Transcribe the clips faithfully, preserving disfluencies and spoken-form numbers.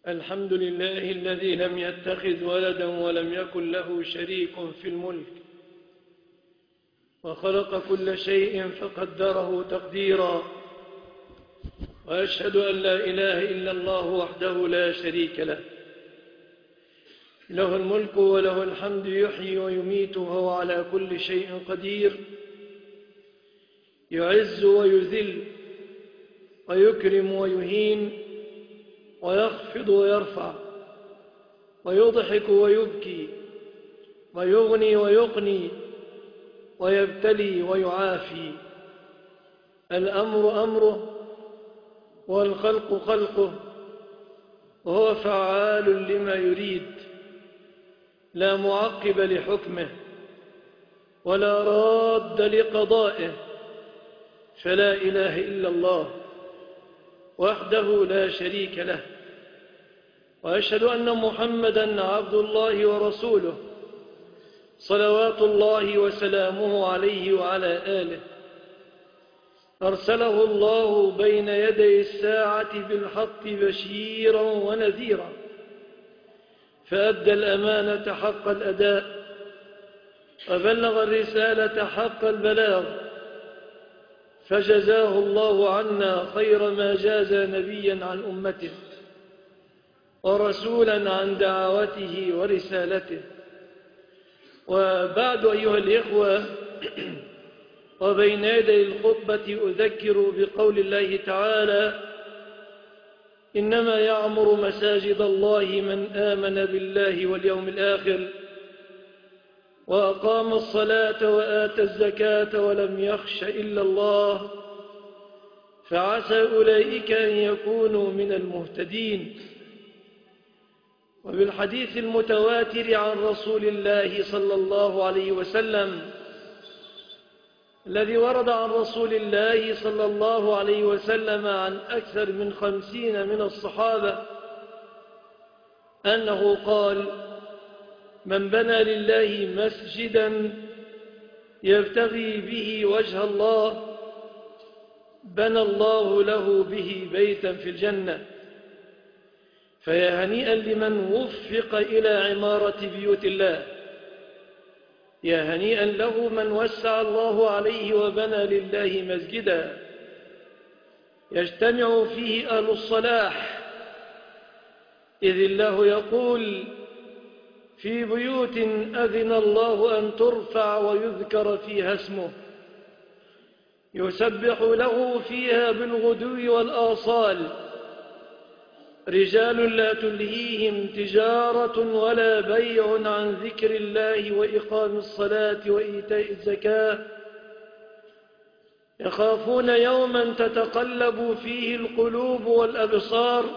الحمد لله الذي لم يتخذ ولدا ولم يكن له شريك في الملك، وخلق كل شيء فقدره تقديرا، وأشهد أن لا إله إلا الله وحده لا شريك له، له الملك وله الحمد، يحيي ويميت وهو على كل شيء قدير، يعز ويذل ويكرم ويهين ويخفض ويرفع ويضحك ويبكي ويغني ويقني ويبتلي ويعافي. الأمر أمره والخلق خلقه، وهو فعال لما يريد، لا معقب لحكمه ولا راد لقضائه، فلا إله إلا الله وحده لا شريك له، وأشهد أن محمدًا عبد الله ورسوله، صلوات الله وسلامه عليه وعلى آله. أرسله الله بين يدي الساعة بالحق بشيرا ونذيرا، فأدى الأمانة حق الأداء، وبلغ الرسالة حق البلاغ، فجزاه الله عنا خير ما جاز نبيا عن أمته، ورسولا عن دعوته ورسالته. وبعد أيها الإخوة، وبين يدي الخطبة أذكر بقول الله تعالى: إنما يعمر مساجد الله من آمن بالله واليوم الآخر وأقام الصلاة وآتى الزكاة ولم يخش إلا الله، فعسى أولئك أن يكونوا من المهتدين. وبالحديث المتواتر عن رسول الله صلى الله عليه وسلم الذي ورد عن رسول الله صلى الله عليه وسلم عن أكثر من خمسين من الصحابة أنه قال: من بنى لله مسجدا يبتغي به وجه الله بنى الله له به بيتا في الجنة. فيا هنيئا لمن وفق إلى عمارة بيوت الله، يا هنيئا له من وسع الله عليه وبنى لله مسجدا يجتمع فيه أهل الصلاح، إذ الله يقول: في بيوت أذن الله أن ترفع ويذكر فيها اسمه يسبح له فيها بالغدو والآصال، رجال لا تلهيهم تجارة ولا بيع عن ذكر الله وإقام الصلاة وإيتاء الزكاة، يخافون يوما تتقلب فيه القلوب والأبصار،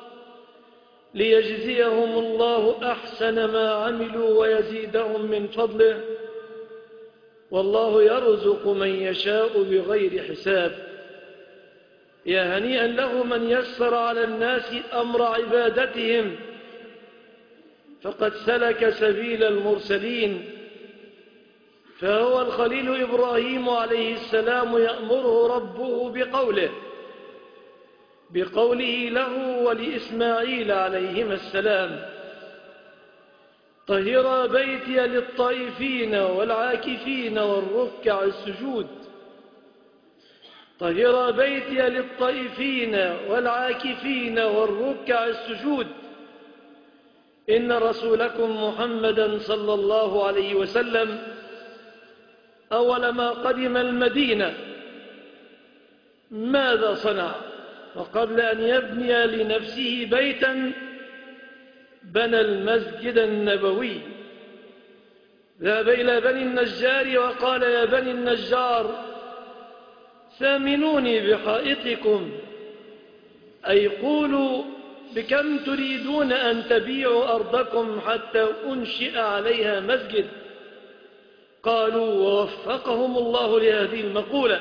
ليجزيهم الله أحسن ما عملوا ويزيدهم من فضله، والله يرزق من يشاء بغير حساب. يا هنيئا له من يسر على الناس أمر عبادتهم، فقد سلك سبيل المرسلين. فهو الخليل إبراهيم عليه السلام يأمره ربه بقوله بقوله له ولإسماعيل عليهما السلام: طهرا بيتي للطائفين والعاكفين والركع السجود. طهرا بيتي للطائفين والعاكفين والركع السجود. إن رسولكم محمدا صلى الله عليه وسلم أول ما قدم المدينة ماذا صنع؟ وقبل أن يبني لنفسه بيتا بنى المسجد النبوي. ذهب إلى بني النجار وقال: يا بني النجار، ثامنوني بحائطكم، أي قولوا بكم تريدون أن تبيعوا أرضكم حتى أنشئ عليها مسجد؟ قالوا: ووفقهم الله لهذه المقولة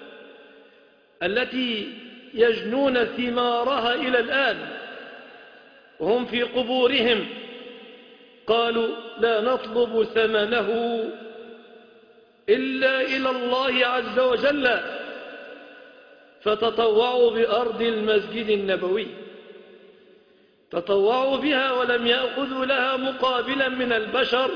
التي يجنون ثمارها إلى الآن وهم في قبورهم. قالوا: لا نطلب ثمنه إلا إلى الله عز وجل، فتطوعوا بأرض المسجد النبوي. تطوعوا بها ولم يأخذوا لها مقابلا من البشر،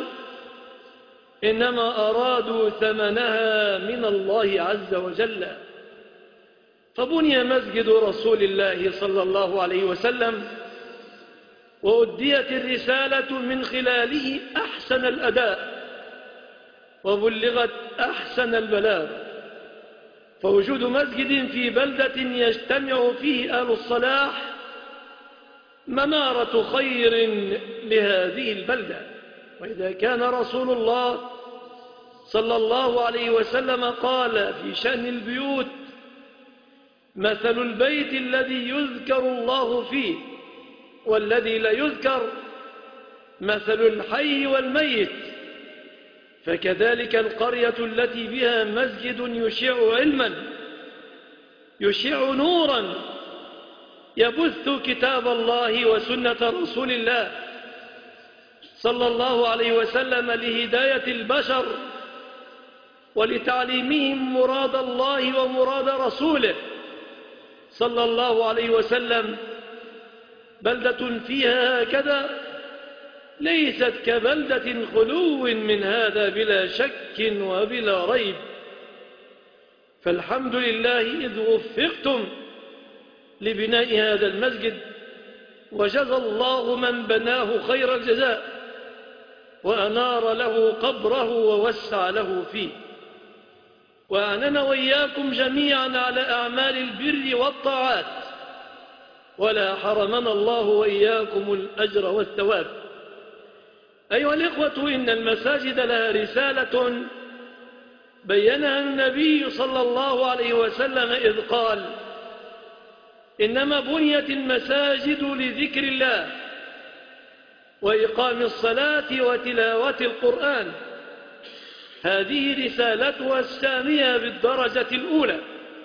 إنما أرادوا ثمنها من الله عز وجل. فبني مسجد رسول الله صلى الله عليه وسلم وأديت الرسالة من خلاله أحسن الأداء وبلغت أحسن البلاغ. فوجود مسجد في بلدة يجتمع فيه أهل الصلاح منارة خير لهذه البلدة. وإذا كان رسول الله صلى الله عليه وسلم قال في شأن البيوت: مثل البيت الذي يذكر الله فيه والذي لا يذكر مثل الحي والميت، فكذلك القرية التي بها مسجد يشع علما يشع نورا يبث كتاب الله وسنة رسول الله صلى الله عليه وسلم لهداية البشر ولتعليمهم مراد الله ومراد رسوله صلى الله عليه وسلم، بلدة فيها هكذا ليست كبلدة خلو من هذا بلا شك وبلا ريب. فالحمد لله إذ وفقتم لبناء هذا المسجد، وجزى الله من بناه خير الجزاء وأنار له قبره ووسع له فيه، وأعننا وإياكم جميعا على أعمال البر والطاعات، ولا حرمنا الله وإياكم الأجر والثواب. أيها الإخوة، إن المساجد لها رسالة بينها النبي صلى الله عليه وسلم إذ قال: إنما بنيت المساجد لذكر الله وإقام الصلاة وتلاوة القرآن. هذه رسالتها السامية بالدرجة الأولى،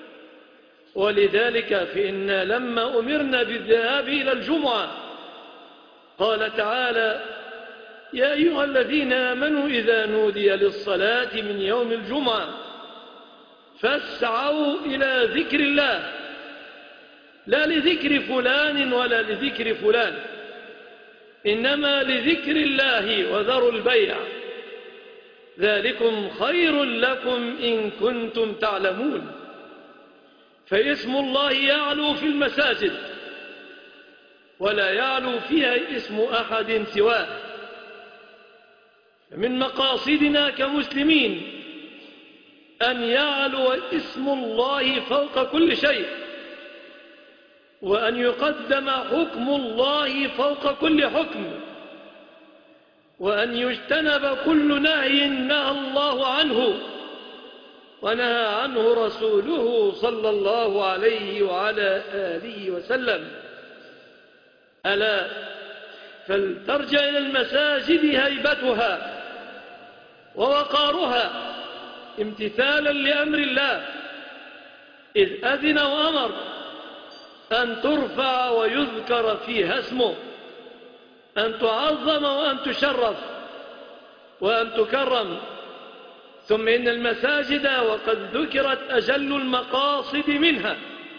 ولذلك فإنا لما أمرنا بالذهاب إلى الجمعة قال تعالى: يا أيها الذين آمنوا إذا نودي للصلاة من يوم الجمعة فاسعوا إلى ذكر الله، لا لذكر فلان ولا لذكر فلان، إنما لذكر الله، وذروا البيع، ذلكم خير لكم إن كنتم تعلمون. فاسم الله يعلو في المساجد ولا يعلو فيها اسم أحد سواه. من مقاصدنا كمسلمين أن يعلو اسم الله فوق كل شيء، وأن يقدم حكم الله فوق كل حكم، وأن يجتنب كل نهي نهى الله عنه ونهى عنه رسوله صلى الله عليه وعلى آله وسلم. ألا فلترجع إلى المساجد هيبتها ووقارها امتثالا لأمر الله، إذ أذن وأمر أن ترفع ويذكر فيها اسمه، أن تعظم وأن تشرف وأن تكرم. ثم إن المساجد وقد ذكرت أجل المقاصد منها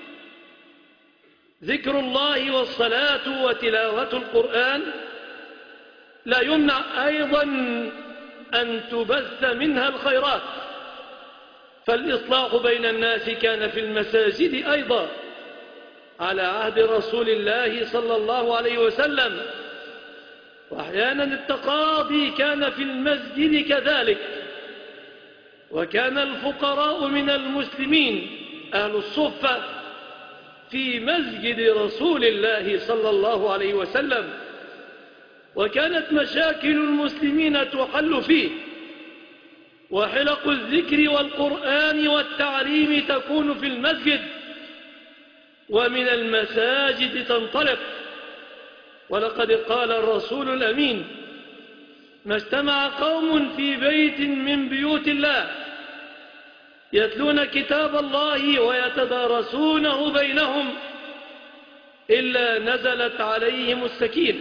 ذكر الله والصلاة وتلاوة القرآن، لا يمنع أيضا أن تبث منها الخيرات، فالإصلاح بين الناس كان في المساجد أيضا على عهد رسول الله صلى الله عليه وسلم، وأحيانا التقاضي كان في المسجد كذلك. وكان الفقراء من المسلمين أهل الصفة في مسجد رسول الله صلى الله عليه وسلم، وكانت مشاكل المسلمين تحل فيه، وحلق الذكر والقرآن والتعليم تكون في المسجد ومن المساجد تنطلق. ولقد قال الرسول الأمين: ما اجتمع قوم في بيت من بيوت الله يتلون كتاب الله ويتدارسونه بينهم إلا نزلت عليهم السكينة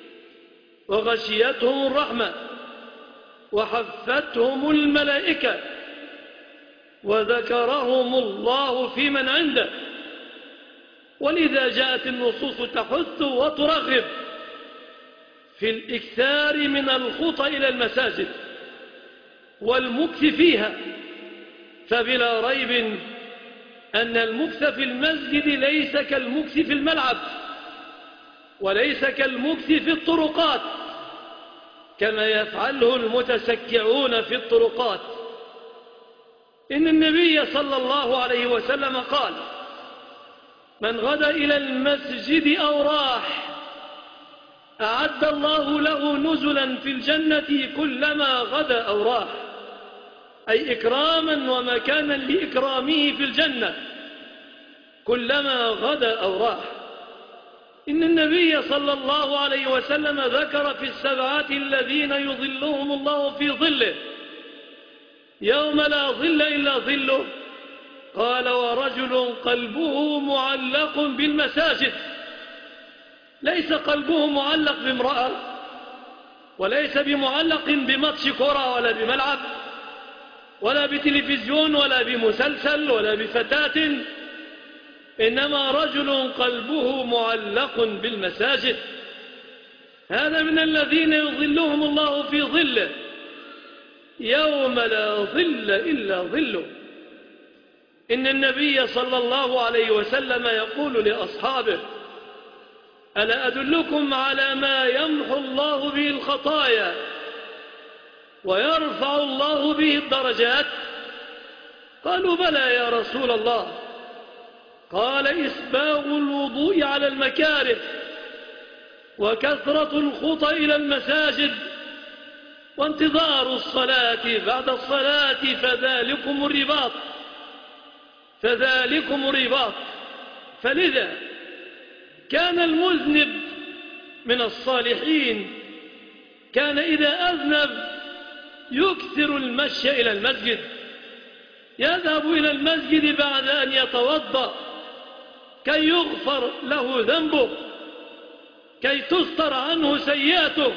وغشيتهم الرحمة وحفتهم الملائكة وذكرهم الله في من عنده. ولذا جاءت النصوص تحث وترغب في الإكثار من الخطى إلى المساجد والمكث فيها، فبلا ريب أن المكث في المسجد ليس كالمكث في الملعب، وليس كالمكث في الطرقات كما يفعله المتسكعون في الطرقات. إن النبي صلى الله عليه وسلم قال: من غدا إلى المسجد أو راح أعد الله له نزلا في الجنة كلما غدا أو راح، أي إكراما ومكانا لإكرامه في الجنة كلما غدا أو راح. إن النبي صلى الله عليه وسلم ذكر في السبعة الذين يظلهم الله في ظله يوم لا ظل إلا ظله، قال: ورجل قلبه معلق بالمساجد. ليس قلبه معلق بامرأة، وليس بمعلق بماتش كرة ولا بملعب ولا بتلفزيون ولا بمسلسل ولا بفتاة، إنما رجل قلبه معلق بالمساجد. هذا من الذين يظلهم الله في ظله يوم لا ظل إلا ظله. إن النبي صلى الله عليه وسلم يقول لأصحابه: ألا أدلكم على ما يمحو الله به الخطايا ويرفع الله به الدرجات؟ قالوا: بلى يا رسول الله. قال: إسباغ الوضوء على المكاره وكثرة الخطى إلى المساجد وانتظار الصلاة بعد الصلاة فذلكم الرباط فذلكم الرباط. فلذا كان المذنب من الصالحين كان إذا أذنب يكثر المشي إلى المسجد، يذهب إلى المسجد بعد أن يتوضأ كي يغفر له ذنبه، كي تستر عنه سيئاته.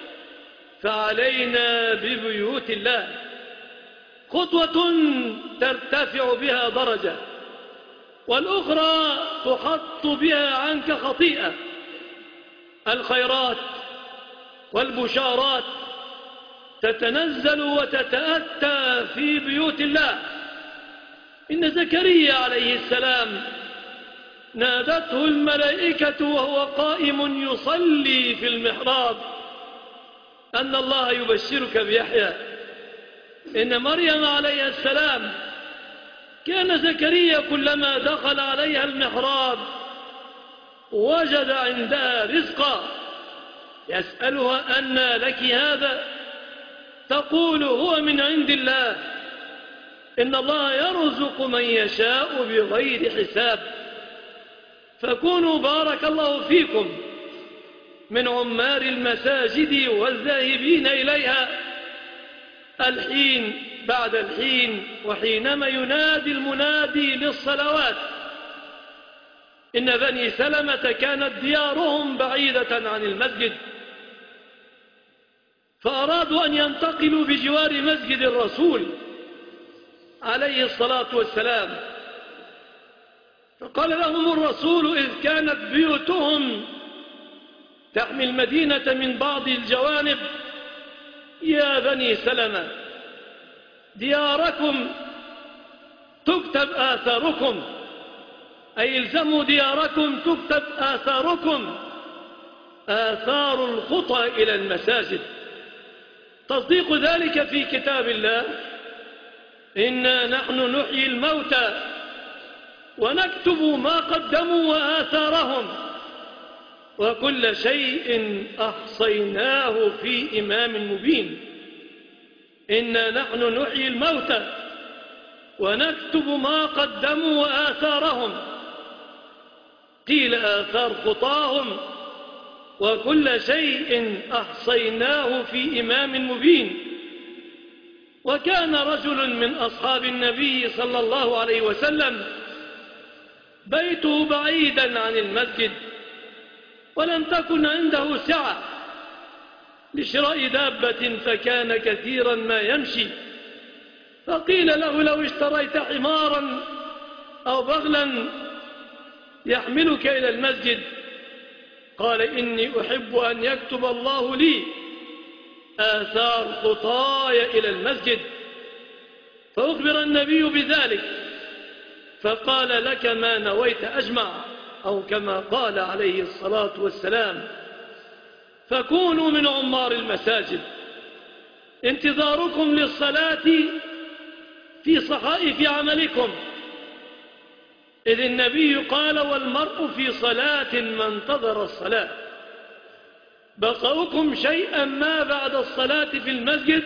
فعلينا ببيوت الله، خطوة ترتفع بها درجة، والأخرى تحط بها عنك خطيئة. الخيرات والبشارات تتنزل وتتأتى في بيوت الله. إن زكريا عليه السلام نادته الملائكة وهو قائم يصلي في المحراب أن الله يبشرك بيحيى. إن مريم عليه السلام كان زكريا كلما دخل عليها المحراب وجد عندها رزقا، يسألها: أنى لك هذا؟ تقول: هو من عند الله، إن الله يرزق من يشاء بغير حساب. فكونوا بارك الله فيكم من عمار المساجد والذاهبين إليها الحين بعد الحين وحينما ينادي المنادي للصلوات. إن بني سلمة كانت ديارهم بعيدة عن المسجد، فأرادوا أن ينتقلوا بجوار مسجد الرسول عليه الصلاة والسلام، فقال لهم الرسول إذ كانت بيوتهم تحمي المدينة من بعض الجوانب: يا بني سلمة، دياركم تكتب آثاركم، أي الزموا دياركم تكتب آثاركم، آثار الخطى إلى المساجد. تصديق ذلك في كتاب الله: إنا نحن نحيي الموتى ونكتب ما قدموا وآثارهم وكل شيء أحصيناه في إمام مبين. إنا نحن نحيي الموتى ونكتب ما قدموا وآثارهم، قيل آثار خطاهم، وكل شيء أحصيناه في إمام مبين. وكان رجل من أصحاب النبي صلى الله عليه وسلم بيته بعيدا عن المسجد ولم تكن عنده سعة لشراء دابة، فكان كثيرا ما يمشي، فقيل له: لو اشتريت حمارا أو بغلا يحملك إلى المسجد؟ قال إني أحب أن يكتب الله لي آثار خطاي إلى المسجد. فأخبر النبي بذلك فقال لك ما نويت أجمع، أو كما قال عليه الصلاة والسلام. فكونوا من عمار المساجد. انتظاركم للصلاة في صحائف عملكم، إذ النبي قال والمرء في صلاة ما انتظر الصلاة. بقاؤكم شيئا ما بعد الصلاة في المسجد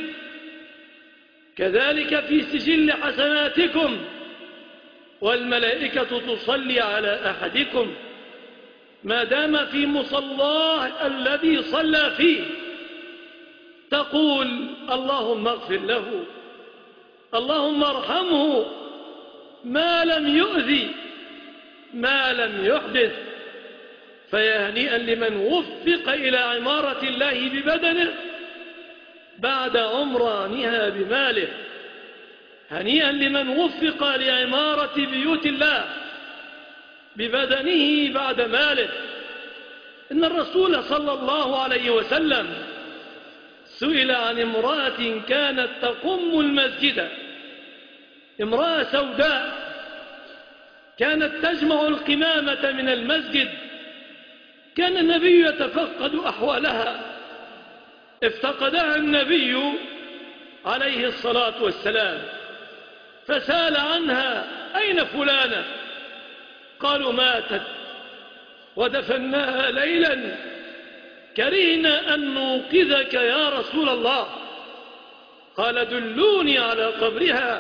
كذلك في سجل حسناتكم، والملائكة تصلي على أحدكم ما دام في مصلاه الذي صلى فيه، تقول اللهم اغفر له، اللهم ارحمه، ما لم يؤذي، ما لم يحدث. فيا هنيئا لمن وفق إلى عمارة الله ببدنه بعد عمرانها بماله. هنيئا لمن وفق لعمارة بيوت الله ببدنه بعد ماله. إن الرسول صلى الله عليه وسلم سئل عن امرأة كانت تقم المسجد، امرأة سوداء كانت تجمع القمامة من المسجد. كان النبي يتفقد أحوالها، افتقدها النبي عليه الصلاة والسلام فسأل عنها أين فلانة؟ قالوا ماتت ودفناها ليلا، كرهنا أن نوقظك يا رسول الله. قال دلوني على قبرها،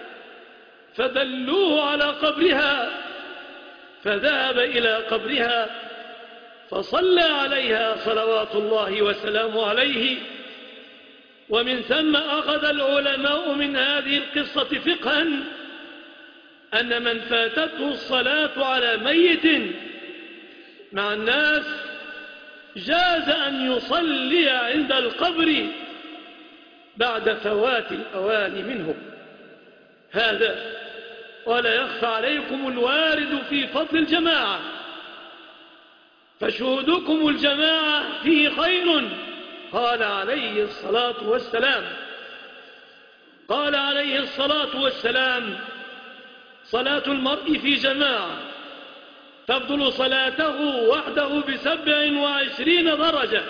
فدلوه على قبرها، فذهب إلى قبرها فصلى عليها صلوات الله وسلامه عليه. ومن ثم أخذ العلماء من هذه القصة فقها أن من فاتته الصلاة على ميت مع الناس جاز أن يصلي عند القبر بعد فوات الأوان منه. هذا ولا يخفى عليكم الوارد في فضل الجماعة، فشهودكم الجماعة فيه خير. قال عليه الصلاة والسلام قال عليه الصلاة والسلام صلاة المرء في جماعة تفضل صلاته وحده بسبع وعشرين درجة،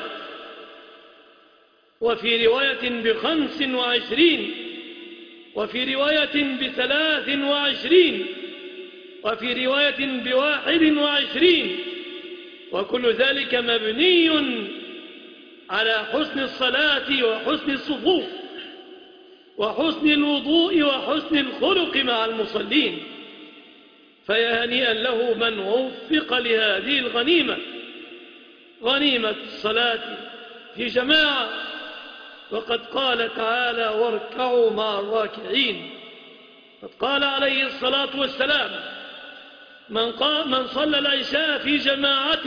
وفي رواية بخمس وعشرين، وفي رواية بثلاث وعشرين، وفي رواية بواحد وعشرين، وكل ذلك مبني على حسن الصلاة وحسن الصفوف وحسن الوضوء وحسن الخلق مع المصلين. فيا هنيئا له من وفق لهذه الغنيمة، غنيمة الصلاة في جماعة. وقد قال تعالى واركعوا مع الراكعين. قد قال عليه الصلاة والسلام من, قام من صلى العشاء في جماعة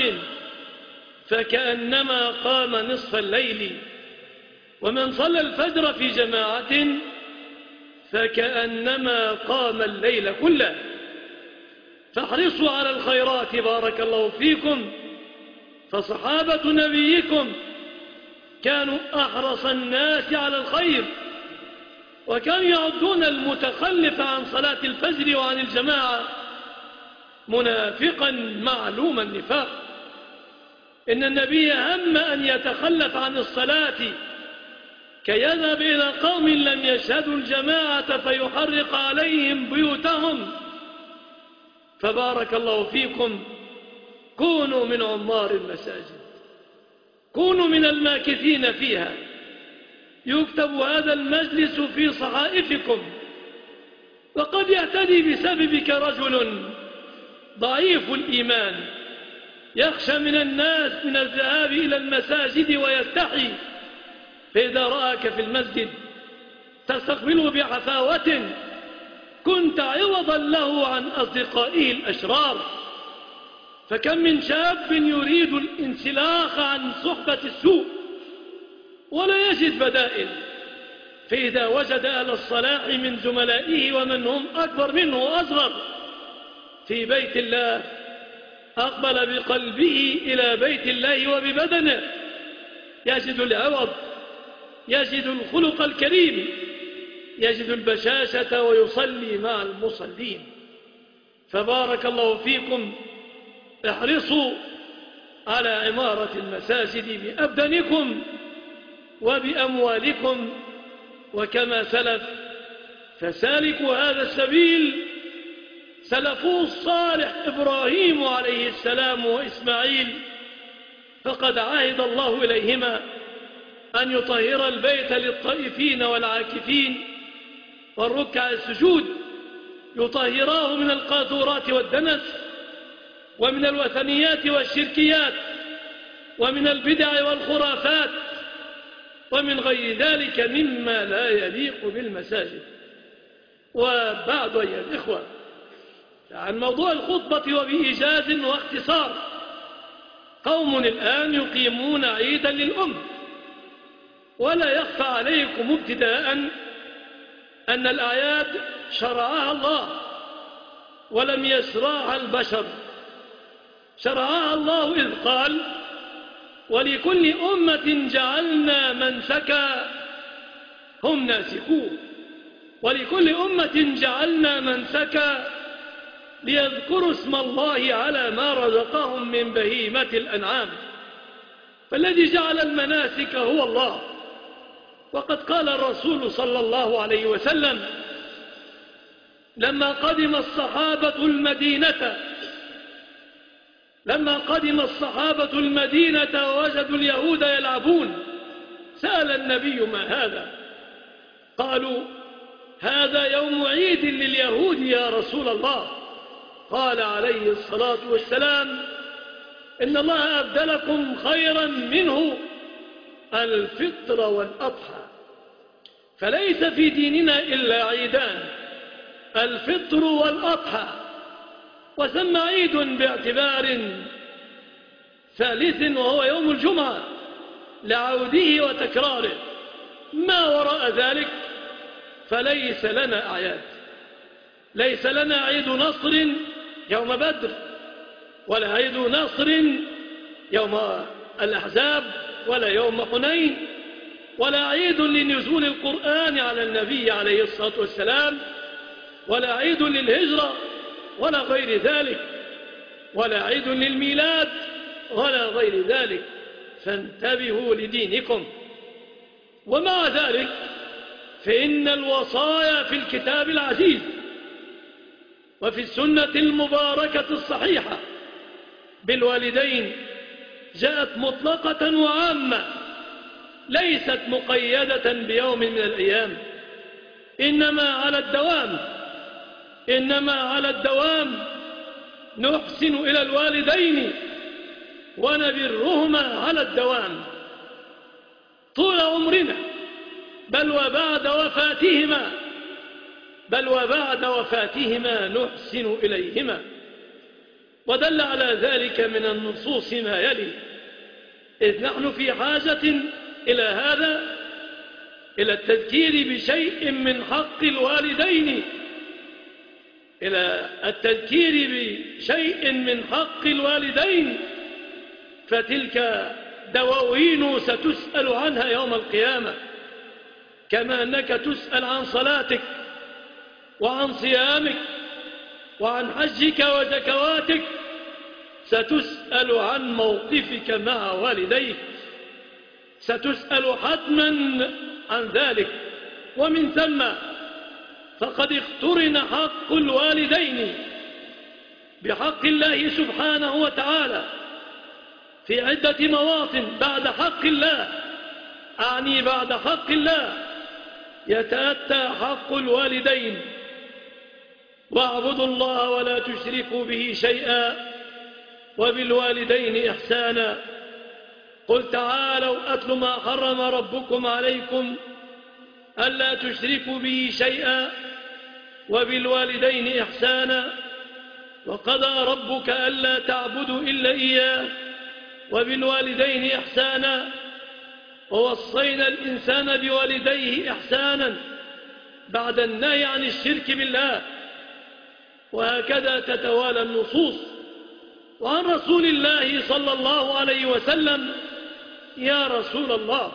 فكأنما قام نصف الليل، ومن صلى الفجر في جماعة فكأنما قام الليل كله. فاحرصوا على الخيرات بارك الله فيكم، فصحابة نبيكم كانوا أحرص الناس على الخير، وكانوا يعدون المتخلف عن صلاة الفجر وعن الجماعة منافقا معلوم النفاق. إن النبي هم أن يتخلف عن الصلاة كي يذهب إلى قوم لم يشهدوا الجماعة فيحرق عليهم بيوتهم. فبارك الله فيكم، كونوا من عمار المساجد، كونوا من الماكثين فيها، يكتب هذا المجلس في صحائفكم. وقد يهتدي بسببك رجل ضعيف الإيمان يخشى من الناس من الذهاب إلى المساجد ويستحي، فإذا رآك في المسجد تستقبله بحفاوة كنت عوضا له عن أصدقائه الأشرار. فكم من شاب يريد الانسلاخ عن صحبة السوء ولا يجد بدائل، فإذا وجد أهل الصلاح من زملائه ومن هم أكبر منه وأصغر في بيت الله أقبل بقلبه إلى بيت الله وببدنه، يجد العوض، يجد الخلق الكريم، يجد البشاشة ويصلي مع المصلين. فبارك الله فيكم، احرصوا على عمارة المساجد بأبدانكم وبأموالكم، وكما سلف فسالكوا هذا السبيل سلفوه الصالح إبراهيم عليه السلام وإسماعيل، فقد عهد الله إليهما أن يطهر البيت للطائفين والعاكفين والركع السجود، يطهراه من القاذورات والدنس ومن الوثنيات والشركيات ومن البدع والخرافات ومن غير ذلك مما لا يليق بالمساجد. وبعد أيها الإخوة، عن موضوع الخطبة وبإيجاز واختصار، قوم الآن يقيمون عيدا للأم، ولا يخفى عليكم ابتداء أن الأعياد شرعها الله ولم يشرعها البشر. شرعها الله إذ قال: ولكل أمة جعلنا منسكا هم ناسكوه. ولكل أمة جعلنا منسكا ليذكروا اسم الله على ما رزقهم من بهيمة الأنعام. فالذي جعل المناسك هو الله. وقد قال الرسول صلى الله عليه وسلم لما قدم الصحابة المدينة لما قدم الصحابة المدينة ووجدوا اليهود يلعبون، سأل النبي: ما هذا؟ قالوا: هذا يوم عيد لليهود يا رسول الله. قال عليه الصلاة والسلام: إن الله أبدلكم خيرا منه الفطر والأضحى. فليس في ديننا إلا عيدان: الفطر والأضحى. وسمى عيد باعتبار ثالث وهو يوم الجمعة لعوده وتكراره. ما وراء ذلك فليس لنا أعياد. ليس لنا عيد نصر يوم بدر، ولا عيد نصر يوم الأحزاب، ولا يوم حنين، ولا عيد لنزول القرآن على النبي عليه الصلاة والسلام، ولا عيد للهجرة ولا غير ذلك، ولا عيد للميلاد ولا غير ذلك. فانتبهوا لدينكم. ومع ذلك فإن الوصايا في الكتاب العزيز وفي السنة المباركة الصحيحة بالوالدين جاءت مطلقة وعامة، ليست مقيدة بيوم من الأيام، إنما على الدوام. إنما على الدوام نحسن إلى الوالدين ونبرهما على الدوام طول عمرنا، بل وبعد وفاتهما بل وبعد وفاتهما نحسن إليهما. ودل على ذلك من النصوص ما يلي: إذ نحن في حاجة إلى هذا، إلى التذكير بشيء من حق الوالدين إلى التذكير بشيء من حق الوالدين فتلك دواوين ستسأل عنها يوم القيامة، كما أنك تسأل عن صلاتك وعن صيامك وعن حجك وزكواتك، ستسأل عن موقفك مع والديك، ستسأل حتما عن ذلك. ومن ثم فقد اقترن حق الوالدين بحق الله سبحانه وتعالى في عدة مواطن بعد حق الله، أعني بعد حق الله يتأتى حق الوالدين: واعبدوا الله ولا تشركوا به شيئا وبالوالدين إحسانا. قل تعالوا أتل ما حرم ربكم عليكم ألا تشركوا به شيئا وبالوالدين إحسانا وقضى ربك ألا تعبدوا إلا إياه وبالوالدين إحسانا ووصينا الإنسان بوالديه إحسانا بعد النهي عن الشرك بالله. وهكذا تتوالى النصوص وعن رسول الله صلى الله عليه وسلم: يا رسول الله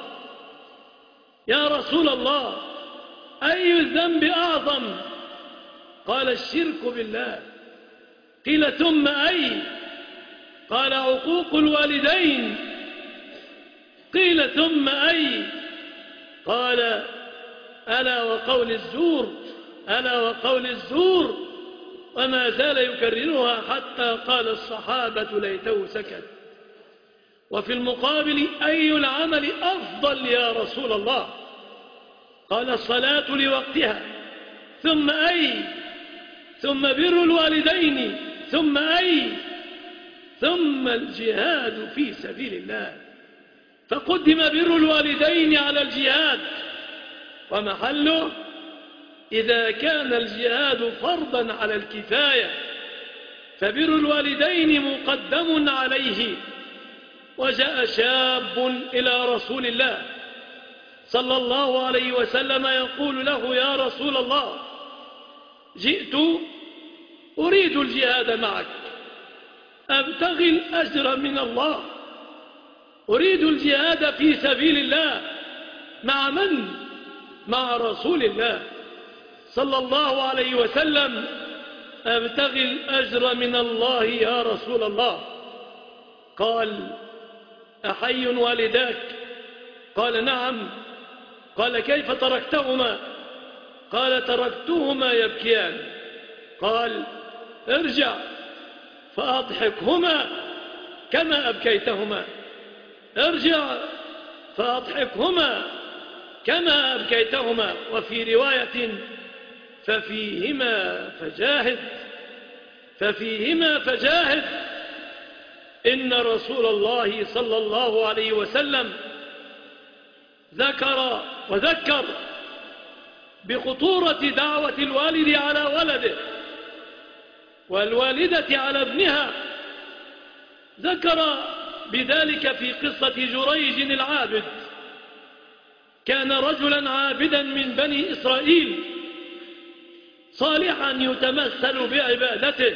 يا رسول الله أي الذنب أعظم؟ قال: الشرك بالله. قيل: ثم أي؟ قال: عقوق الوالدين. قيل: ثم أي؟ قال: ألا وقول الزور ألا وقول الزور. وما زال يكررها حتى قال الصحابة: ليته سكت. وفي المقابل: أي العمل أفضل يا رسول الله؟ قال: الصلاة لوقتها. ثم أي؟ ثم بر الوالدين. ثم أي؟ ثم الجهاد في سبيل الله. فقدم بر الوالدين على الجهاد، ومحله إذا كان الجهاد فرضا على الكفاية فبر الوالدين مقدم عليه. وجاء شاب إلى رسول الله صلى الله عليه وسلم يقول له: يا رسول الله، جئت أريد الجهاد معك، أبتغي الأجر من الله، أريد الجهاد في سبيل الله. مع من؟ مع رسول الله صلى الله عليه وسلم. أبتغي الأجر من الله يا رسول الله. قال: أحي والداك؟ قال: نعم. قال: كيف تركتهما؟ قال: تركتهما يبكيان. قال: ارجع فأضحكهما كما أبكيتهما، ارجع فأضحكهما كما أبكيتهما. وفي رواية: ففيهما فجاهد ففيهما فجاهد. إن رسول الله صلى الله عليه وسلم ذكر وذكر بخطورة دعوة الوالد على ولده والوالدة على ابنها. ذكر بذلك في قصة جريج العابد. كان رجلا عابدا من بني إسرائيل صالحا يتمثل بعبادته،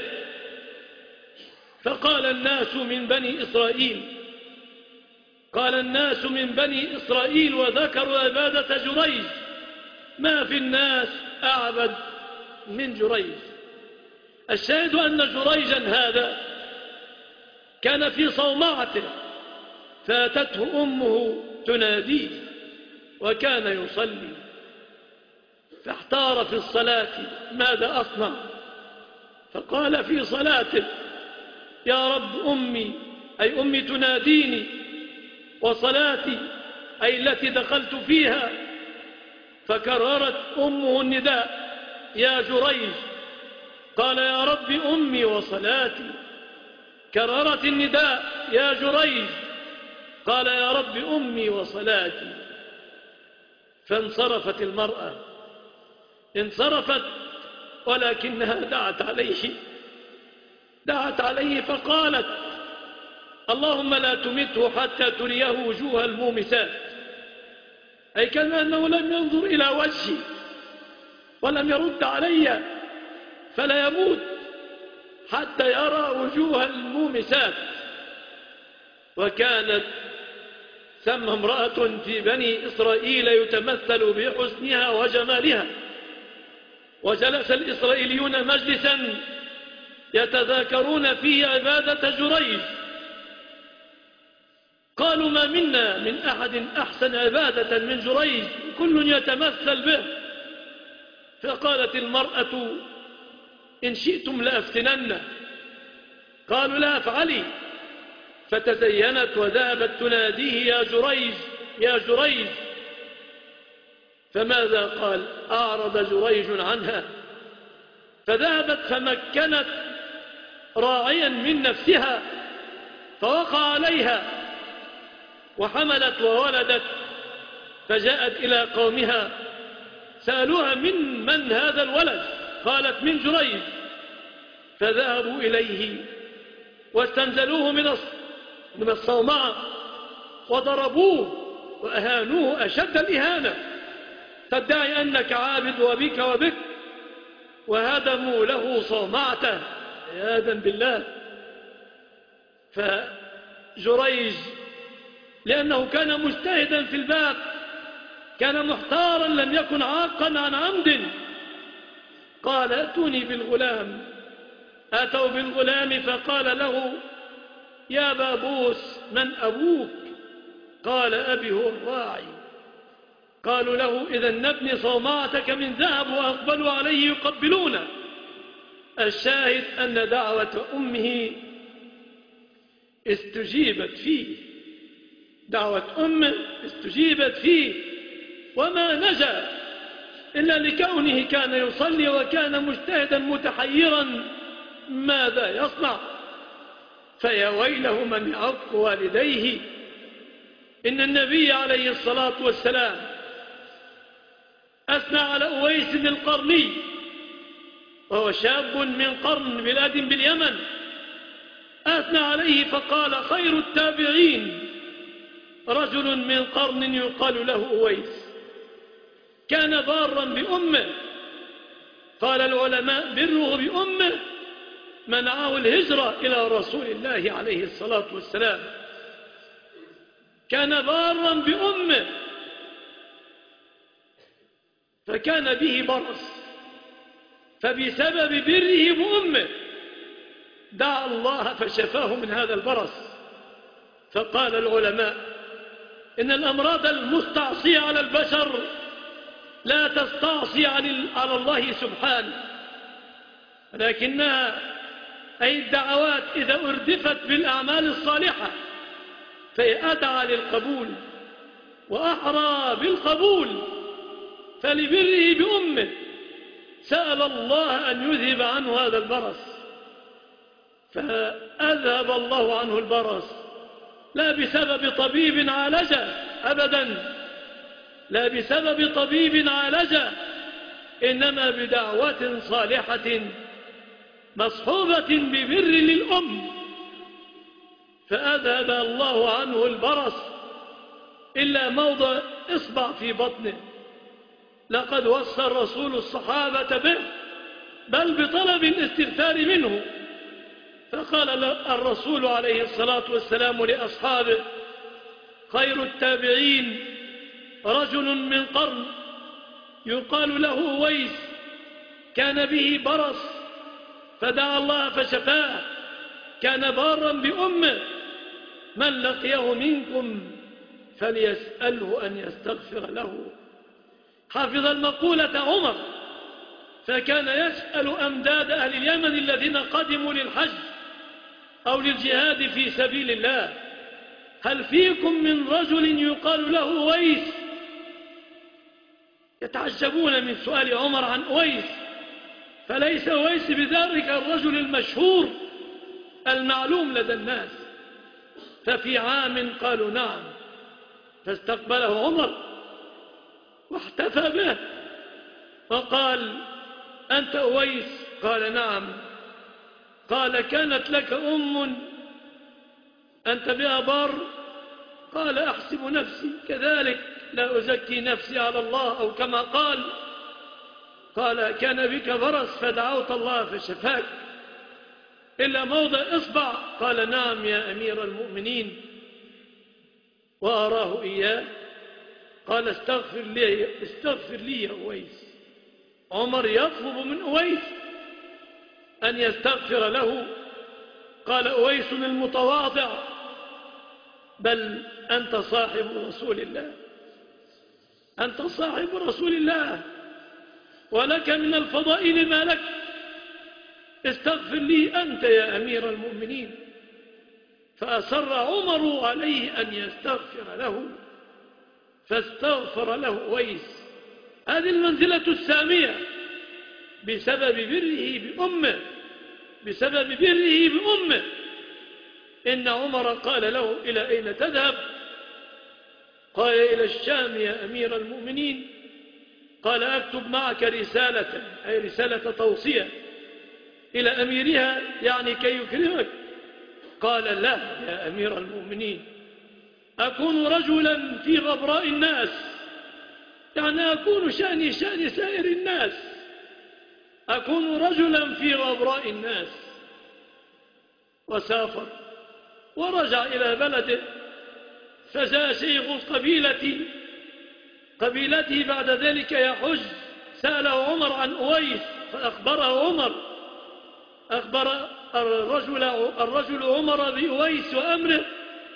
فقال الناس من بني إسرائيل قال الناس من بني إسرائيل وذكروا عبادة جريج: ما في الناس أعبد من جريج. الشاهد أن جريجا هذا كان في صومعته، فاتته أمه تناديه وكان يصلي، فاحتار في الصلاة ماذا أصنع؟ فقال في صلاته: يا رب، أمي أي أمي تناديني، وصلاتي أي التي دخلت فيها. فكررت أمه النداء: يا جريج. قال: يا رب، أمي وصلاتي. كررت النداء: يا جريج. قال: يا رب، أمي وصلاتي. فانصرفت المرأة، انصرفت، ولكنها دعت عليه دعت عليه فقالت: اللهم لا تمته حتى تريه وجوه المومسات، أي كان أنه لم ينظر إلى وجهي ولم يرد علي، فلا يموت حتى يرى وجوه المومسات. وكانت ثم امرأة في بني إسرائيل يتمثل بحسنها وجمالها، وجلس الإسرائيليون مجلسا يتذاكرون فيه عبادة جريج. قالوا: ما منا من أحد أحسن عبادة من جريج، كل يتمثل به. فقالت المرأة: إن شئتم لأفتننه. قالوا: لا، افعلي. فتزينت وذهبت تناديه: يا جريج يا جريج. فماذا قال؟ أعرض جريج عنها، فذهبت فمكنت راعيا من نفسها فوقع عليها، وحملت وولدت، فجاءت إلى قومها سألوها: من من هذا الولد؟ قالت: من جريج. فذهبوا إليه واستنزلوه من الصومعة وضربوه وأهانوه أشد الإهانة، تدعي أنك عابد وبك وبك، وهدموا له صومعته عياذا بالله. فجريج لأنه كان مجتهدا في الباب، كان محتارا، لم يكن عاقا عن عمد، قال ائتوني بالغلام. أتوا بالغلام فقال له يا بابوس من أبوك؟ قال أبي هو الراعي. قالوا له إذا نبني صومعتك من ذهب وأقبلوا عليه يقبلون. الشاهد أن دعوة أمه استجيبت فيه، دعوة أمه استجيبت فيه، وما نجا إلا لكونه كان يصلي وكان مجتهدا متحيرا ماذا يصنع. فيا ويله من يعق والديه. إن النبي عليه الصلاة والسلام أثنى على أويس القرني وهو شاب من قرن بلاد باليمن، أثنى عليه فقال خير التابعين رجل من قرن يقال له أويس، كان بارا بأمه. قال العلماء بره بأمه منعه الهجرة إلى رسول الله عليه الصلاة والسلام. كان بارا بأمه فكان به برص، فبسبب بره بأمه دعا الله فشفاه من هذا البرص. فقال العلماء إن الأمراض المستعصية على البشر لا تستعصي على الله سبحانه، لكنها أي الدعوات إذا أردفت بالأعمال الصالحة فهي أدعى للقبول وأحرى بالقبول. فلبره بأمه سأل الله أن يذهب عنه هذا البرص، فأذهب الله عنه البرص لا بسبب طبيب عالجه أبدا، لا بسبب طبيب عالجه، إنما بدعوة صالحة مصحوبة ببر للأم، فأذهب الله عنه البرص إلا موضع إصبع في بطنه. لقد وصى الرسول الصحابة به بل بطلب الاستغفار منه. فقال الرسول عليه الصلاة والسلام لأصحابه خير التابعين رجل من قرن يقال له أويس، كان به برص فدعا الله فشفاه، كان بارا بأمه، من لقيه منكم فليسأله أن يستغفر له. حفظ المقولة عمر، فكان يسأل أمداد أهل اليمن الذين قدموا للحج أو للجهاد في سبيل الله هل فيكم من رجل يقال له أويس؟ يتعجبون من سؤال عمر عن أويس، فليس أويس بذلك الرجل المشهور المعلوم لدى الناس. ففي عام قالوا نعم، فاستقبله عمر واحتفى به وقال أنت أويس؟ قال نعم. قال كانت لك أم أنت بها بار؟ قال أحسب نفسي كذلك، لا أزكي نفسي على الله، أو كما قال. قال كان بك برص فدعوت الله فشفاك إلا موضع إصبع؟ قال نعم يا أمير المؤمنين، وأراه إياه. قال استغفر لي, استغفر لي يا أويس. عمر يطلب من أويس أن يستغفر له. قال أويس المتواضع بل أنت صاحب رسول الله، أنت صاحب رسول الله ولك من الفضائل ما لك، استغفر لي أنت يا أمير المؤمنين. فأصر عمر عليه أن يستغفر له، فاستغفر له أويس. هذه المنزلة السامية بسبب بره بأمه، بسبب بره بأمه. إن عمر قال له إلى أين تذهب؟ قال إلى الشام يا أمير المؤمنين. قال أكتب معك رسالة، أي رسالة توصية إلى أميرها يعني كي يكرمك. قال لا يا أمير المؤمنين، أكون رجلا في غبراء الناس، يعني أكون شأني شأن سائر الناس، أكون رجلا في غبراء الناس. وسافر ورجع إلى بلده، فجاء شيخ قبيلة قبيلته بعد ذلك يحج، سأله عمر عن أويس فأخبره عمر، أخبر الرجل, الرجل عمر بأويس وأمره،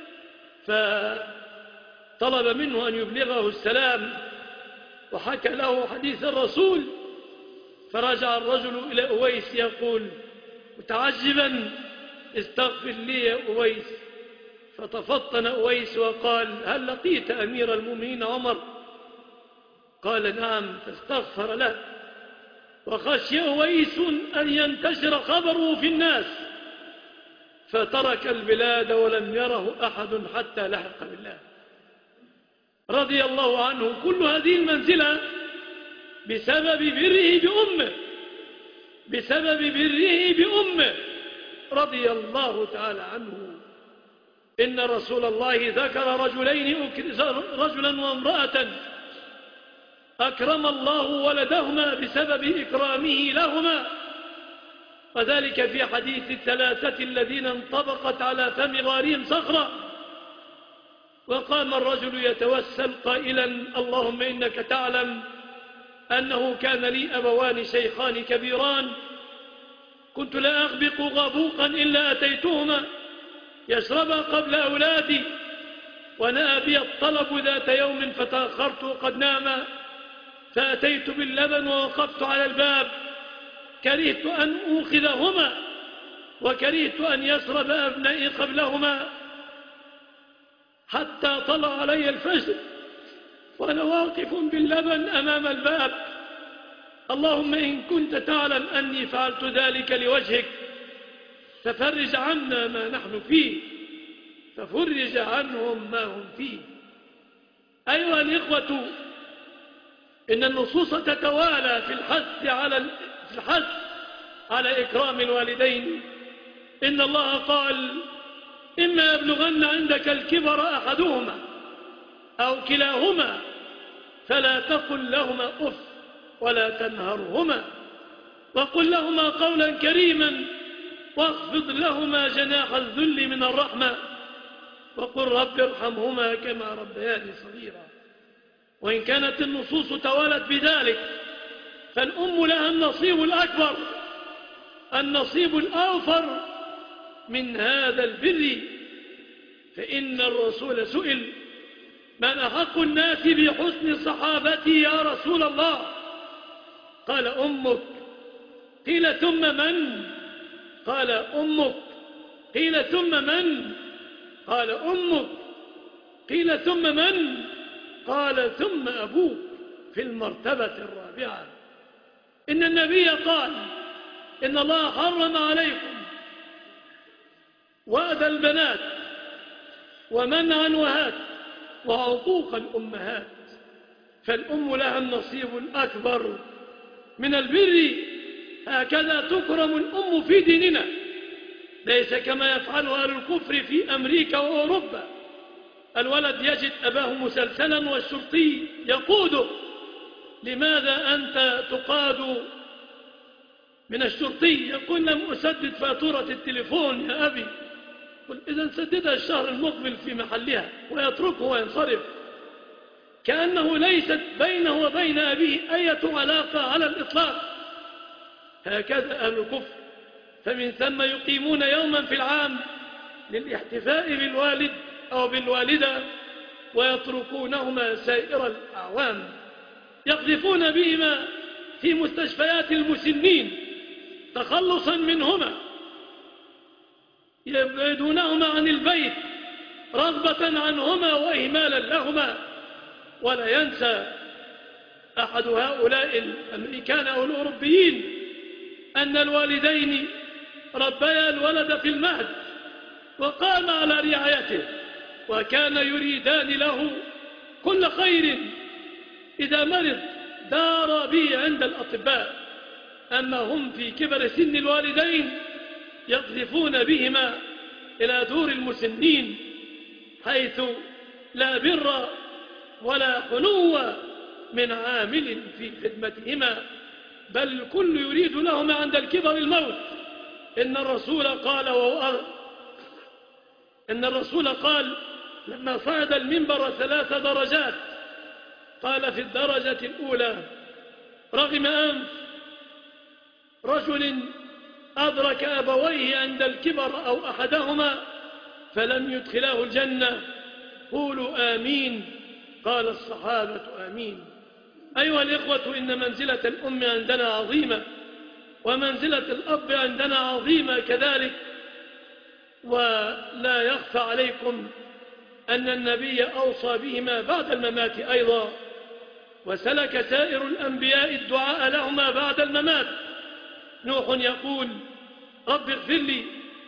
فطلب منه أن يبلغه السلام وحكى له حديث الرسول. فرجع الرجل إلى أويس يقول متعجبا استغفر لي يا أويس، فتفطن أويس وقال هل لقيت أمير المؤمنين عمر؟ قال نعم، فاستغفر له، وخشي أويس أن ينتشر خبره في الناس فترك البلاد ولم يره أحد حتى لحق بالله رضي الله عنه. كل هذه المنزلة بسبب بره بأمه، بسبب بره بأمه رضي الله تعالى عنه. إن رسول الله ذكر رجلين رجلا وامرأة أكرم الله ولدهما بسبب إكرامه لهما، وذلك في حديث الثلاثة الذين انطبقت على فم غارهم صخرة. وقام الرجل يتوسل قائلا اللهم إنك تعلم أنه كان لي أبوان شيخان كبيران كنت لا أغبق غبوقا إلا أتيتهما يشربا قبل أولادي، ونأى بي الطلب ذات يوم فتأخرت وقد ناما، فأتيت باللبن ووقفت على الباب، كرهت أن أوخذهما وكرهت أن يشرب أبنائي قبلهما، حتى طلع علي الفجر وأنا واقف باللبن أمام الباب. اللهم إن كنت تعلم أني فعلت ذلك لوجهك ففرج عنا ما نحن فيه، ففرج عنهم ما هم فيه. أيها الإخوة، إن النصوص تتوالى في الحث على في الحث على إكرام الوالدين. إن الله قال إما يبلغن عندك الكبر أحدهما أو كلاهما فلا تقل لهما أف ولا تنهرهما وقل لهما قولا كريما واخفض لهما جناح الذل من الرحمة وقل رب ارحمهما كما ربياني صغيرا. وإن كانت النصوص توالت بذلك فالأم لها النصيب الأكبر، النصيب الأوفر من هذا البر. فإن الرسول سئل من أحق الناس بحسن صحابتي يا رسول الله؟ قال أمك. قيل ثم من؟ قال أمك. قيل ثم من؟ قال أمك. قيل ثم من؟ قال ثم أبوك، في المرتبة الرابعة. إن النبي قال إن الله حرم عليكم وأذى البنات ومنعا وهات وعقوق الأمهات، فالأم لها النصيب الأكبر من البر. هكذا تكرم الأم في ديننا، ليس كما يفعل أهل الكفر في أمريكا وأوروبا. الولد يجد أباه مسلسلا والشرطي يقوده، لماذا أنت تقاد من الشرطي؟ يقول لم أسدد فاتورة التليفون يا أبي. قل إذن سددها الشهر المقبل في محلها، ويتركه وينصرف كأنه ليست بينه وبين أبيه أي علاقة على الإطلاق. هكذا أهل الكفر، فمن ثم يقيمون يوما في العام للاحتفاء بالوالد أو بالوالدة ويتركونهما سائر الأعوام، يقذفون بهما في مستشفيات المسنين تخلصا منهما، يبعدونهما عن البيت رغبة عنهما وإهمالا لهما. ولا ينسى أحد هؤلاء الأمريكان أو الأوروبيين أن الوالدين ربيا الولد في المهد وقام على رعايته، وكان يريدان له كل خير. إذا مرض دار به عند الأطباء، أما هم في كبر سن الوالدين يقذفون بهما إلى دور المسنين، حيث لا بر ولا حنو من عامل في خدمتهما، بل الكل يريد لهما عند الكبر الموت. إن الرسول قال وهو إن الرسول قال لما صعد المنبر ثلاث درجات، قال في الدرجة الأولى رغم أنف رجل أدرك أبويه عند الكبر أو أحدهما فلم يدخلاه الجنة، قولوا آمين. قال الصحابة آمين. أيها الإخوة، إن منزلة الأم عندنا عظيمة، ومنزلة الأب عندنا عظيمة كذلك، ولا يخفى عليكم أن النبي أوصى بهما بعد الممات أيضا، وسلك سائر الأنبياء الدعاء لهما بعد الممات. نوح يقول رب اغفر لي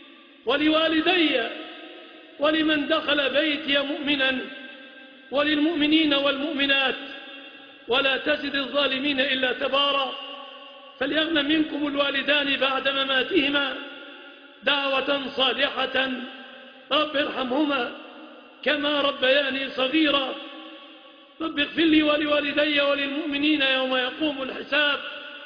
ولوالدي ولمن دخل بيتي مؤمنا وللمؤمنين والمؤمنات ولا تزد الظالمين إلا تبارا. فليغن منكم الوالدان بعد مماتهما دعوة صالحة رب ارحمهما كما ربياني صغيرا. رب اغفر لي ولوالدي وللمؤمنين يوم يقوم الحساب.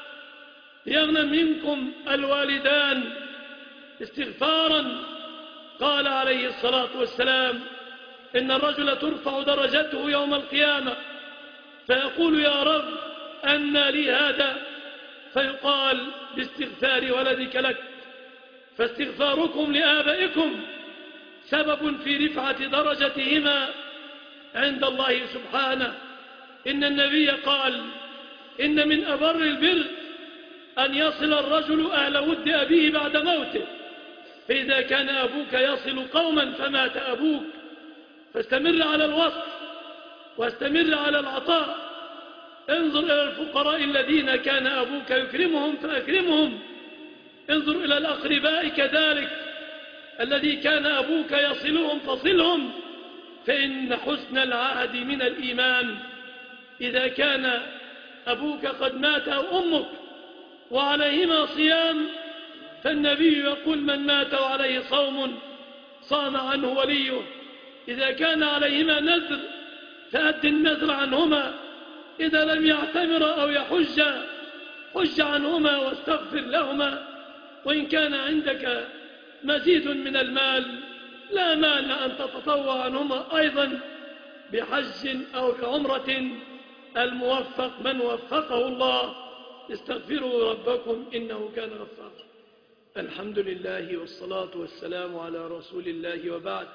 ليغن منكم الوالدان استغفارا. قال عليه الصلاة والسلام إن الرجل ترفع درجته يوم القيامة فيقول يا رب أنى لي هذا، فيقال باستغفار ولدك لك. فاستغفاركم لآبائكم سبب في رفعة درجتهما عند الله سبحانه. إن النبي قال إن من أبر البر أن يصل الرجل أهل ود أبيه بعد موته، فإذا كان أبوك يصل قوما فمات أبوك فاستمر على الوصل واستمر على العطاء. انظر إلى الفقراء الذين كان أبوك يكرمهم فأكرمهم. انظر إلى الأقرباء كذلك الذي كان أبوك يصلهم فصلهم، فإن حسن العهد من الإيمان. إذا كان أبوك قد مات أو أمك وعليهما صيام، فالنبي يقول من مات وعليه صوم صام عنه وليه. إذا كان عليهما نذر فأد النذر عنهما. إذا لم يعتمر أو يحج حج عنهما واستغفر لهما. وإن كان عندك مزيد من المال لا مانع أن تتطوع عنهما أيضا بحج أو بعمرة. الموفق من وفقه الله. استغفروا ربكم إنه كان غفارا. الحمد لله والصلاة والسلام على رسول الله، وبعد،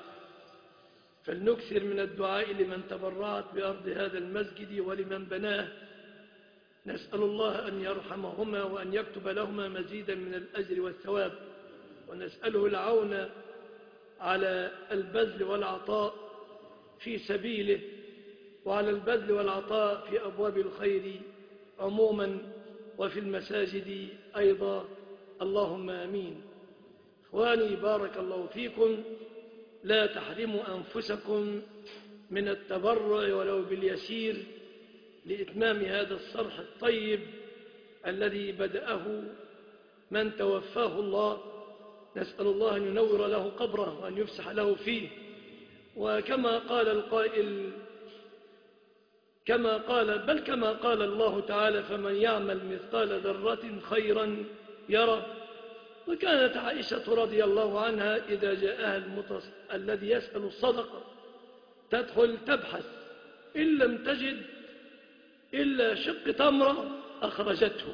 فلنكثر من الدعاء لمن تبرعت بأرض هذا المسجد ولمن بناه. نسأل الله أن يرحمهما وأن يكتب لهما مزيدا من الأجر والثواب، ونسأله العون على البذل والعطاء في سبيله، وعلى البذل والعطاء في أبواب الخير عموما وفي المساجد أيضا. اللهم آمين. إخواني بارك الله فيكم، لا تحرموا أنفسكم من التبرع ولو باليسير لإتمام هذا الصرح الطيب الذي بدأه من توفاه الله. نسأل الله أن ينور له قبره وأن يفسح له فيه. وكما قال القائل كما قال بل كما قال الله تعالى فمن يعمل مثقال ذرة خيرا يره. وكانت عائشة رضي الله عنها إذا جاءها المتص... الذي يسأل الصدقة تدخل تبحث، إن لم تجد إلا شق تمرة أخرجته.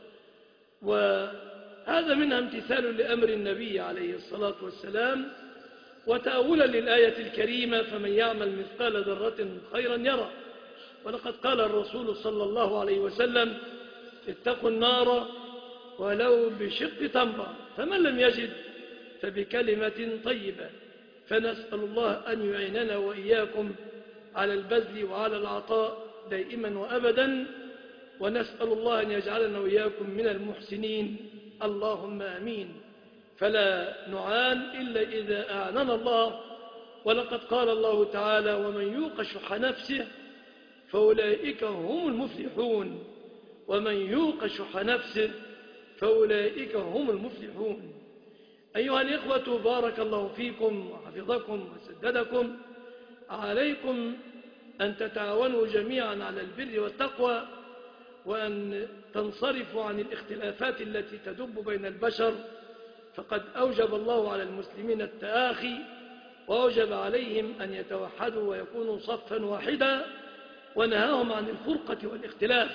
وهذا منها امتثال لأمر النبي عليه الصلاة والسلام، وتأولا للآية الكريمة فمن يعمل مثقال ذرة خيرا يره. ولقد قال الرسول صلى الله عليه وسلم اتقوا النار ولو بشق تمرة، فمن لم يجد فبكلمة طيبة. فنسأل الله أن يعيننا وإياكم على البذل وعلى العطاء دائما وأبدا، ونسأل الله أن يجعلنا وإياكم من المحسنين. اللهم آمين. فلا نعان إلا إذا أعننا الله. ولقد قال الله تعالى ومن يوق شح نفسه فأولئك هم المفلحون. ومن يوق شح نفسه فأولئك هم المفلحون. أيها الإخوة بارك الله فيكم وحفظكم وسددكم. عليكم أن تتعاونوا جميعا على البر والتقوى، وأن تنصرفوا عن الاختلافات التي تدب بين البشر، فقد أوجب الله على المسلمين التآخي وأوجب عليهم أن يتوحدوا ويكونوا صفا واحدا، ونهاهم عن الفرقة والاختلاف.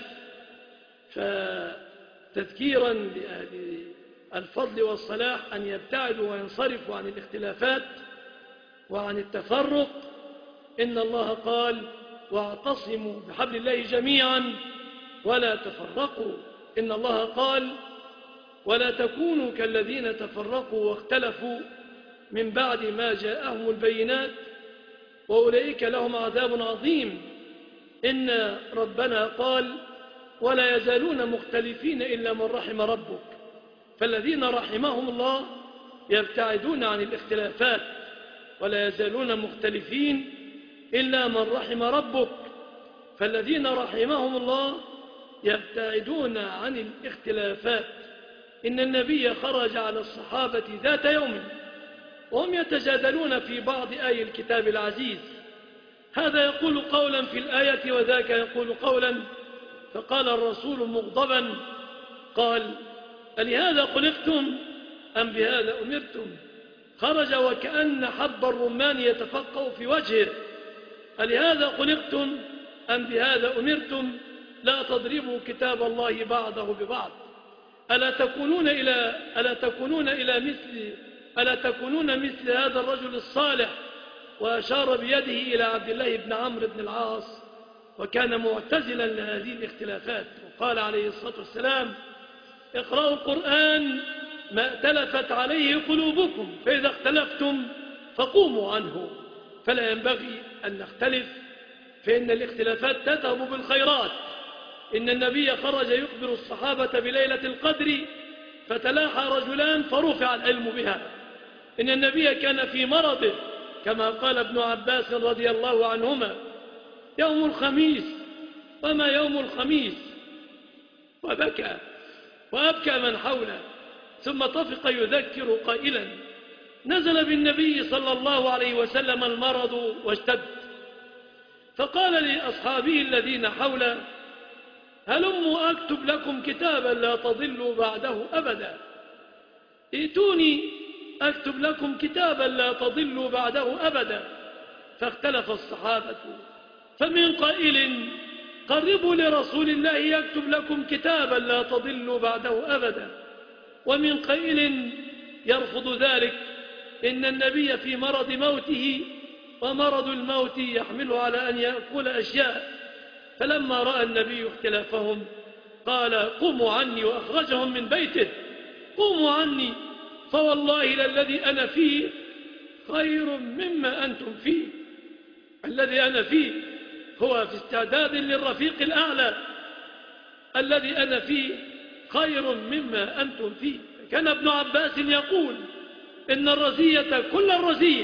فتذكيرا لأهل الفضل والصلاح أن يبتعدوا وينصرفوا عن الاختلافات وعن التفرق. إن الله قال: واعتصموا بحبل الله جميعا ولا تفرقوا. إن الله قال: ولا تكونوا كالذين تفرقوا واختلفوا من بعد ما جاءهم البينات وأولئك لهم عذاب عظيم. إن ربنا قال: ولا يزالون مختلفين إلا من رحم ربك. فالذين رحمهم الله يبتعدون عن الاختلافات، ولا يزالون مختلفين إلا من رحم ربك. فالذين رحمهم الله يبتعدون عن الاختلافات. إن النبي خرج على الصحابة ذات يوم وهم يتجادلون في بعض آي الكتاب العزيز، هذا يقول قولا في الآية وذاك يقول قولا، فقال الرسول مغضبا قال: ألهذا خلقتم أم بهذا أمرتم؟ خرج وكأن حب الرمان يتفقه في وجهه. ألهذا خلقتم أم بهذا أمرتم؟ لا تضربوا كتاب الله بعضه ببعض. ألا تكونون إلى ألا تكونون إلى مثل ألا تكونون مثل هذا الرجل الصالح؟ وأشار بيده إلى عبد الله بن عمرو بن العاص، وكان معتزلا لهذه الاختلافات، وقال عليه الصلاة والسلام: اقرأوا القرآن ما ائتلفت عليه قلوبكم، فإذا اختلفتم فقوموا عنه. فلا ينبغي أن نختلف، فإن الاختلافات تذهب بالخيرات. إن النبي خرج يخبر الصحابة بليلة القدر فتلاحى رجلان فرفع العلم بها. إن النبي كان في مرضه كما قال ابن عباس رضي الله عنهما: يوم الخميس، وما يوم الخميس؟ وبكى وأبكى من حوله، ثم طفق يذكر قائلا: نزل بالنبي صلى الله عليه وسلم المرض واشتد، فقال لأصحابه الذين حوله: هلموا أكتب لكم كتابا لا تضلوا بعده أبدا. ائتوني أكتب لكم كتابا لا تضلوا بعده أبدا. فاختلف الصحابة، فمن قائل: قربوا لرسول الله يكتب لكم كتابا لا تضلوا بعده أبدا، ومن قائل يرفض ذلك، إن النبي في مرض موته، ومرض الموت يحمله على أن يأكل أشياء. فلما رأى النبي اختلافهم قال: قوموا عني، وأخرجهم من بيته. قوموا عني، فوالله للذي أنا فيه خير مما أنتم فيه. الذي أنا فيه هو في استعداد للرفيق الأعلى، الذي أنا فيه خير مما أنتم فيه. كان ابن عباس يقول: إن الرزية كل الرزية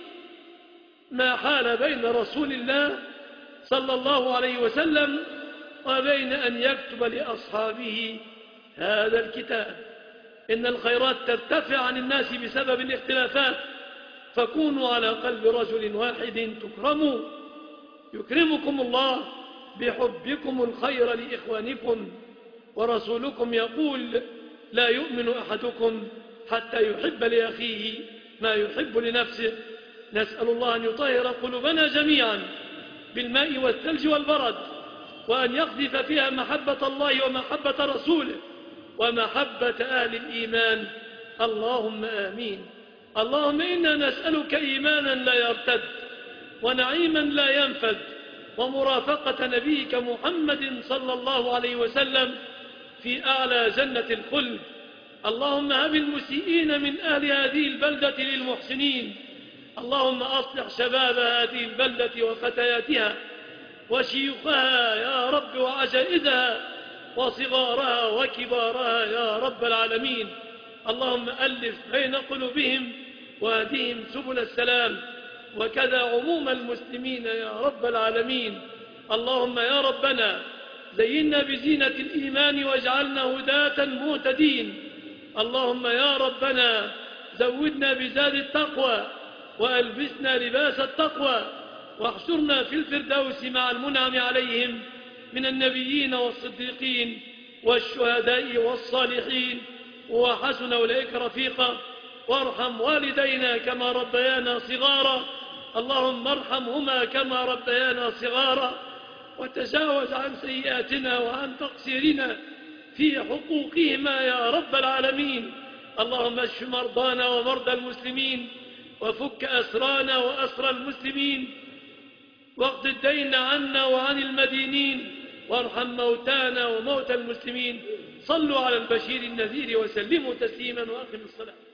ما حال بين رسول الله صلى الله عليه وسلم وبين أن يكتب لأصحابه هذا الكتاب. إن الخيرات ترتفع عن الناس بسبب الاختلافات، فكونوا على قلب رجل واحد تكرموا. يكرمكم الله بحبكم الخير لإخوانكم، ورسولكم يقول: لا يؤمن أحدكم حتى يحب لأخيه ما يحب لنفسه. نسأل الله أن يطهر قلوبنا جميعا بالماء والثلج والبرد، وأن يقذف فيها محبة الله ومحبة رسوله ومحبة أهل الإيمان. اللهم آمين. اللهم إنا نسألك إيمانا لا يرتد، ونعيما لا ينفد، ومرافقة نبيك محمد صلى الله عليه وسلم في أعلى جنة الخلد. اللهم هب المسيئين من أهل هذه البلدة للمحسنين. اللهم أصلح شباب هذه البلدة وفتياتها وشيوخها يا رب، وعجائزها وصغارها وكبارها يا رب العالمين. اللهم ألف بين قلوبهم وهدهم سبل السلام، وكذا عموم المسلمين يا رب العالمين. اللهم يا ربنا زينا بزينة الإيمان واجعلنا هداة مهتدين. اللهم يا ربنا زودنا بزاد التقوى وألبسنا لباس التقوى، واحشرنا في الفردوس مع المنعم عليهم من النبيين والصديقين والشهداء والصالحين، وحسن أولئك رفيقا. وارحم والدينا كما ربيانا صغارا، اللهم ارحمهما كما ربيانا صغارا، وتجاوز عن سيئاتنا وعن تقصيرنا في حقوقهما يا رب العالمين. اللهم اشف مرضانا ومرضى المسلمين، وفك أسرانا وأسرى المسلمين، واقض الدين عنا وعن المدينين، وارحم موتانا وموتى المسلمين. صلوا على البشير النذير وسلموا تسليما، وأقم الصلاة.